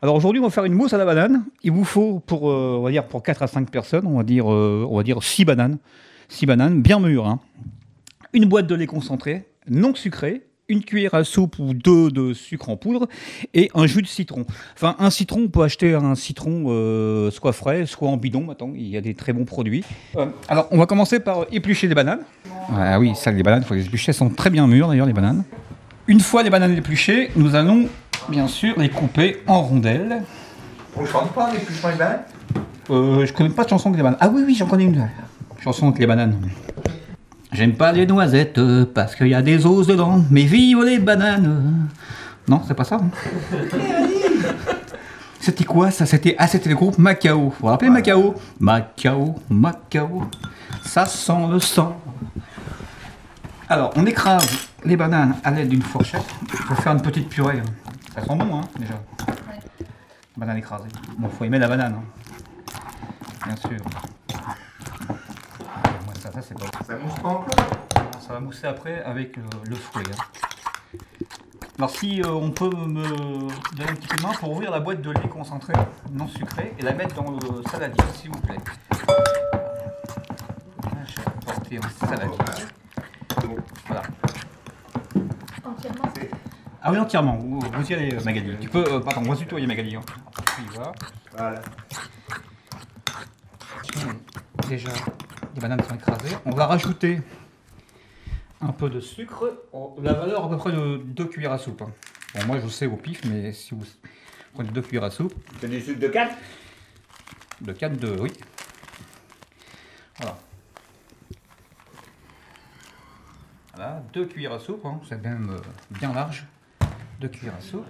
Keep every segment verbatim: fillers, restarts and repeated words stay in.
Alors aujourd'hui, on va faire une mousse à la banane. Il vous faut pour, euh, on va dire pour quatre à cinq personnes, on va dire, euh, on va dire six bananes. six bananes bien mûres. Hein. Une boîte de lait concentré, non sucré, une cuillère à soupe ou deux de sucre en poudre et un jus de citron. Enfin, un citron, on peut acheter un citron euh, soit frais, soit en bidon. Maintenant, il y a des très bons produits. Euh, alors, on va commencer par éplucher des bananes. Ah oui, ça, les bananes, il faut les éplucher. Elles sont très bien mûres d'ailleurs, les bananes. Une fois les bananes épluchées, nous allons bien sûr les couper en rondelles. On chante pas l'épluchement des bananes? euh, Je connais pas de chanson avec les bananes. Ah oui, oui, j'en connais une. Chanson avec les bananes. J'aime pas les noisettes parce qu'il y a des os dedans, mais vive les bananes. Non, c'est pas ça. Hein. C'était quoi ça? C'était ah, c'était le groupe Macao. Vous vous rappelez Macao? Macao, Macao, ça sent le sang. Alors, on écrase les bananes à l'aide d'une fourchette pour faire une petite purée. Ça sent bon, hein, déjà. Ouais. Banane écrasée. Bon, faut aimer la banane. Hein. Bien sûr. Ça, ça, c'est pas... Ça mousse pas encore? Ça va mousser après avec le, le fruit. Hein. Alors si euh, on peut me donner un petit coup de main pour ouvrir la boîte de lait concentré non sucré et la mettre dans le saladier, s'il vous plaît. Je vais porter un saladier. Voilà. Entièrement? Ah oui, entièrement. Vous, vous y allez, Magali. Tu peux... Euh, pardon, on va se tutoyer, Magali. Hein. Voilà. Voilà. Déjà... Les bananes sont écrasées. On va rajouter un peu de sucre. La valeur à peu près de deux cuillères à soupe. Bon, moi je le sais au pif, mais si vous prenez deux cuillères à soupe. C'est du sucre de canne? De canne de, oui. Voilà. Voilà, deux cuillères à soupe. Hein. C'est même euh, bien large. Deux cuillères à soupe.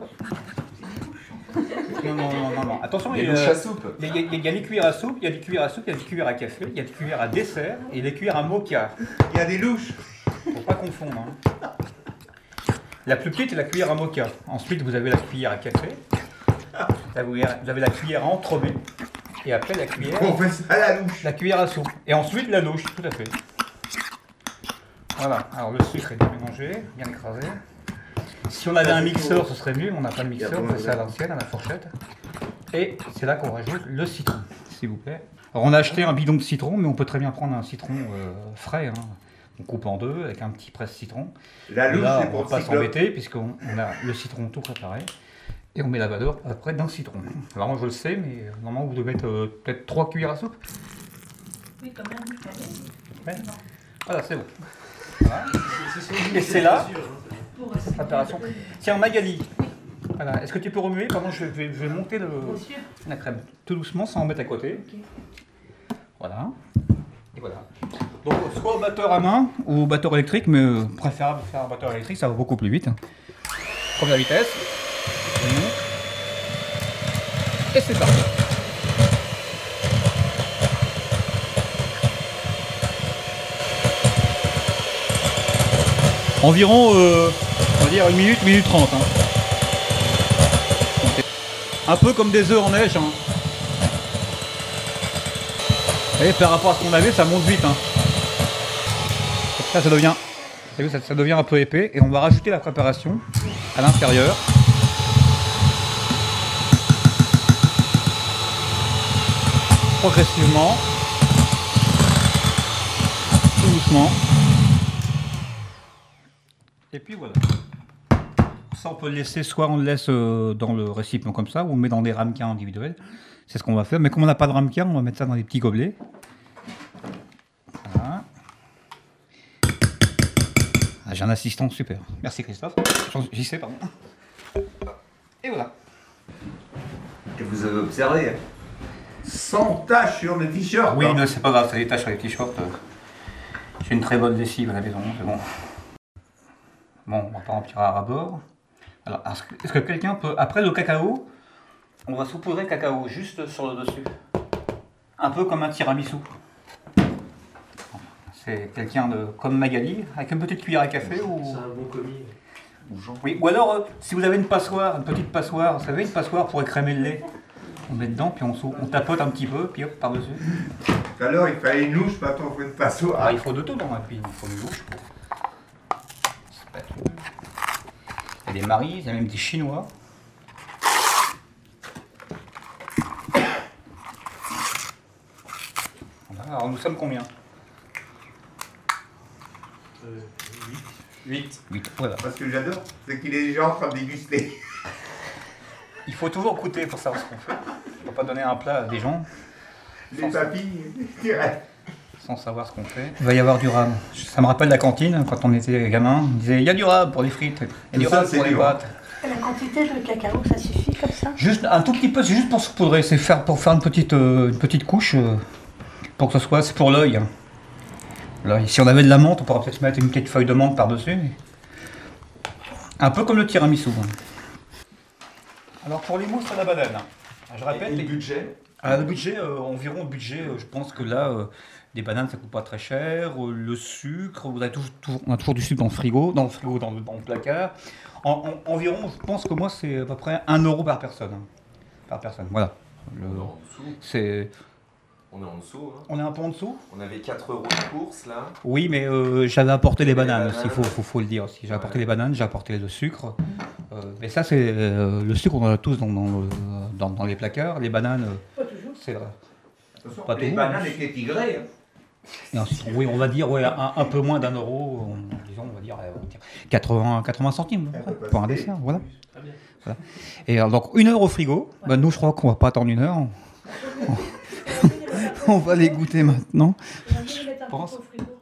Non, non, non, non, non. Attention, il y a, il, euh, à soupe. Il, y a, il y a des cuillères à soupe, il y a des cuillères à soupe, il y a des cuillères à café, il y a des cuillères à dessert et des cuillères à moka. Il y a des louches. Faut pas confondre. Hein. La plus petite est la cuillère à moka. Ensuite, vous avez la cuillère à café. Là, vous avez la cuillère à entremets. Et après, la cuillère... On fait ça à la louche. La cuillère à soupe. Et ensuite, la louche, tout à fait. Voilà. Alors, le sucre est bien mélangé, bien écrasé. Si on avait un mixeur, ce serait mieux, mais on n'a pas de mixeur, on fait ça à l'ancienne, à la fourchette. Et c'est là qu'on rajoute le citron, s'il vous plaît. Alors on a acheté un bidon de citron, mais on peut très bien prendre un citron euh, frais. Hein. On coupe en deux avec un petit presse-citron. La louche, là, c'est on pour ne va pas cyclope. s'embêter, puisqu'on on a le citron tout préparé. Et on met la valeur après d'un citron. Alors moi je le sais, mais normalement vous devez mettre euh, peut-être trois cuillères à soupe. Oui, quand même, oui, quand même. Ouais. Voilà, c'est bon. Voilà. Et c'est là, préparation. Tiens, Magali. Voilà. Est-ce que tu peux remuer? Pardon, je vais, je vais monter le, la crème tout doucement sans en mettre à côté. Okay. Voilà. Et voilà. Donc, soit au batteur à main ou au batteur électrique, mais euh, préférable de faire un batteur électrique, ça va beaucoup plus vite. Première vitesse. Et c'est parti. Environ, euh, on va dire, une minute, une minute trente. Hein. Un peu comme des œufs en neige. Hein. Et par rapport à ce qu'on avait, ça monte vite. Hein. Ça, ça devient, ça, ça devient un peu épais. Et on va rajouter la préparation à l'intérieur. Progressivement. Tout doucement. Et puis voilà. Ça, on peut le laisser, soit on le laisse dans le récipient comme ça, ou on le met dans des ramequins individuels. C'est ce qu'on va faire. Mais comme on n'a pas de ramequin, on va mettre ça dans des petits gobelets. Voilà. Ah, j'ai un assistant super. Merci Christophe. J'y sais, pardon. Et voilà. Et vous avez observé, sans taches sur le t-shirt. Oui, non, c'est pas grave, c'est des taches sur les t-shirts. J'ai une très bonne lessive à la maison, c'est bon. Bon, on va pas remplir à bord. Alors, est-ce que quelqu'un peut... Après le cacao, on va saupoudrer cacao juste sur le dessus. Un peu comme un tiramisu. C'est quelqu'un de comme Magali, avec une petite cuillère à café ou... C'est un bon commis. Oui, ou alors, euh, si vous avez une passoire, une petite passoire, vous savez, une passoire pour écrémer le lait. On met dedans, puis on, on tapote un petit peu, puis hop, par-dessus. Tout à l'heure, il fallait une louche, maintenant on fait une passoire. Ah, il faut de tout dans la cuisine, il faut une louche. Il y a des maris, il y a même des chinois. Alors nous sommes combien? huit. huit. Voilà. Parce que j'adore, c'est qu'il est déjà en train de déguster. Il faut toujours goûter pour savoir ce qu'on fait. On ne peut pas donner un plat à des gens Les papilles, direct. sans savoir ce qu'on fait. Il va y avoir du rame. Ça me rappelle la cantine, quand on était gamin. On disait, il y a du rame pour les frites, il y a du Tout ça, rame c'est pour les dur. pâtes. La quantité de cacao, ça suffit comme ça? Juste un tout petit peu, c'est juste pour saupoudrer, c'est faire, pour faire une petite, euh, une petite couche, euh, pour que ce soit, c'est pour l'œil. hein. L'œil. Si on avait de la menthe, on pourrait peut-être mettre une petite feuille de menthe par-dessus. mais- Un peu comme le tiramisu. hein. Alors pour les mousses à la banane, je Et, répète, et le les- budget? Ah, le budget, euh, environ le budget, euh, je pense que là, euh, des bananes, ça coûte pas très cher. Euh, le sucre, vous avez toujours, toujours- on a toujours du sucre dans le frigo, dans le frigo, dans le, dans le placard. En- en- environ, je pense que moi, c'est à peu près un euro par personne. hein. Par personne, voilà. Le- On est en dessous. c'est, On est en dessous. Hein. on est un peu en dessous. On avait quatre euros de course là. Oui, mais euh, j'avais apporté les Les bananes bananes. aussi, il faut, faut, faut le dire aussi. J'ai Ouais. apporté les bananes, j'ai apporté le sucre. Euh, mais ça, c'est euh, le sucre, on en a tous dans, dans, le- dans, dans les placards. Les bananes, euh, Pas toujours. c'est vrai. Attention, Pas les tout. bananes avec les tigrés. hein. Et ensuite, oui, on va dire ouais, un, un peu moins d'un euro, on, disons, on va dire, euh, on va dire quatre-vingts, quatre-vingts centimes Un peu pour un passé. dessert. Voilà. Très bien. Voilà. Et alors, donc, une heure au frigo. Bah, nous, je crois qu'on va pas attendre une heure. On, on va les goûter maintenant. On va les mettre un pense. peu au frigo.